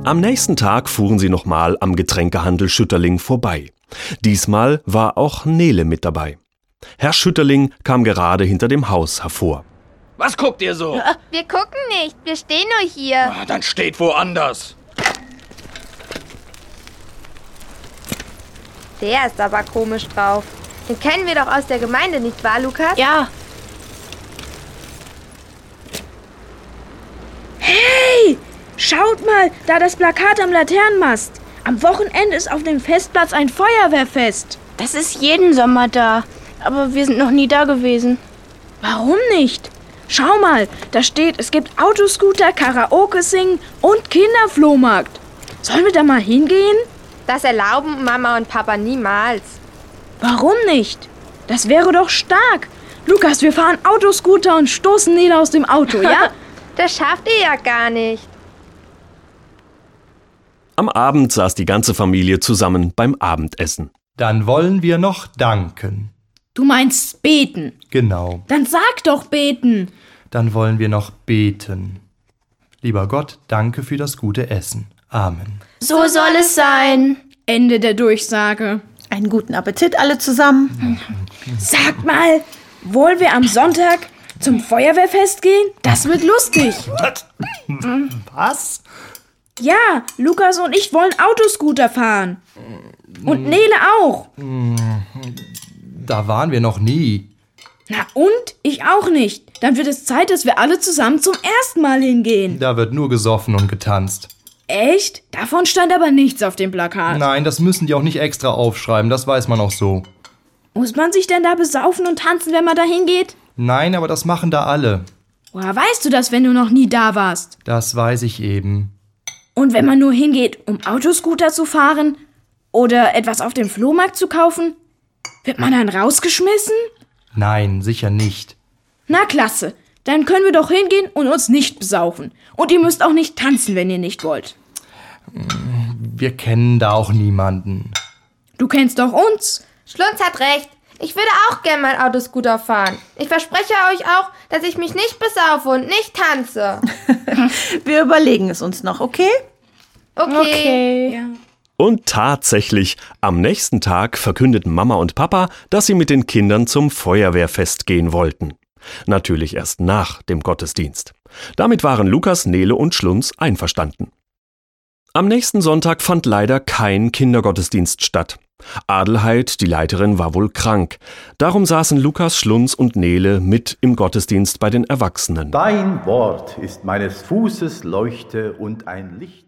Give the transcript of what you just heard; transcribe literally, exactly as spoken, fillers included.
Am nächsten Tag fuhren sie nochmal am Getränkehandel Schütterling vorbei. Diesmal war auch Nele mit dabei. Herr Schütterling kam gerade hinter dem Haus hervor. Was guckt ihr so? Wir gucken nicht, wir stehen nur hier. Ah, dann steht woanders. Der ist aber komisch drauf. Den kennen wir doch aus der Gemeinde, nicht wahr, Lukas? Ja. Hey, schaut mal, da das Plakat am Laternenmast. Am Wochenende ist auf dem Festplatz ein Feuerwehrfest. Das ist jeden Sommer da, aber wir sind noch nie da gewesen. Warum nicht? Schau mal, da steht, es gibt Autoscooter, Karaoke singen und Kinderflohmarkt. Sollen wir da mal hingehen? Das erlauben Mama und Papa niemals. Warum nicht? Das wäre doch stark. Lukas, wir fahren Autoscooter und stoßen Nele aus dem Auto, ja? Das schafft ihr ja gar nicht. Am Abend saß die ganze Familie zusammen beim Abendessen. Dann wollen wir noch danken. Du meinst beten. Genau. Dann sag doch beten. Dann wollen wir noch beten. Lieber Gott, danke für das gute Essen. Amen. So soll es sein. Ende der Durchsage. Einen guten Appetit alle zusammen. Sag mal, wollen wir am Sonntag zum Feuerwehrfest gehen? Das wird lustig. Was? Ja, Lukas und ich wollen Autoscooter fahren. Und Nele auch. Da waren wir noch nie. Na und? Ich auch nicht. Dann wird es Zeit, dass wir alle zusammen zum ersten Mal hingehen. Da wird nur gesoffen und getanzt. Echt? Davon stand aber nichts auf dem Plakat. Nein, das müssen die auch nicht extra aufschreiben, das weiß man auch so. Muss man sich denn da besaufen und tanzen, wenn man da hingeht? Nein, aber das machen da alle. Woher weißt du das, wenn du noch nie da warst? Das weiß ich eben. Und wenn man nur hingeht, um Autoscooter zu fahren oder etwas auf dem Flohmarkt zu kaufen, wird man dann rausgeschmissen? Nein, sicher nicht. Na klasse, dann können wir doch hingehen und uns nicht besaufen. Und ihr müsst auch nicht tanzen, wenn ihr nicht wollt. Wir kennen da auch niemanden. Du kennst doch uns. Schlunz hat recht. Ich würde auch gern mal Autoscooter fahren. Ich verspreche euch auch, dass ich mich nicht besaufe und nicht tanze. Wir überlegen es uns noch, okay? Okay. Okay. Ja. Und tatsächlich, am nächsten Tag verkündeten Mama und Papa, dass sie mit den Kindern zum Feuerwehrfest gehen wollten. Natürlich erst nach dem Gottesdienst. Damit waren Lukas, Nele und Schlunz einverstanden. Am nächsten Sonntag fand leider kein Kindergottesdienst statt. Adelheid, die Leiterin, war wohl krank. Darum saßen Lukas, Schlunz und Nele mit im Gottesdienst bei den Erwachsenen. Dein Wort ist meines Fußes Leuchte und ein Licht.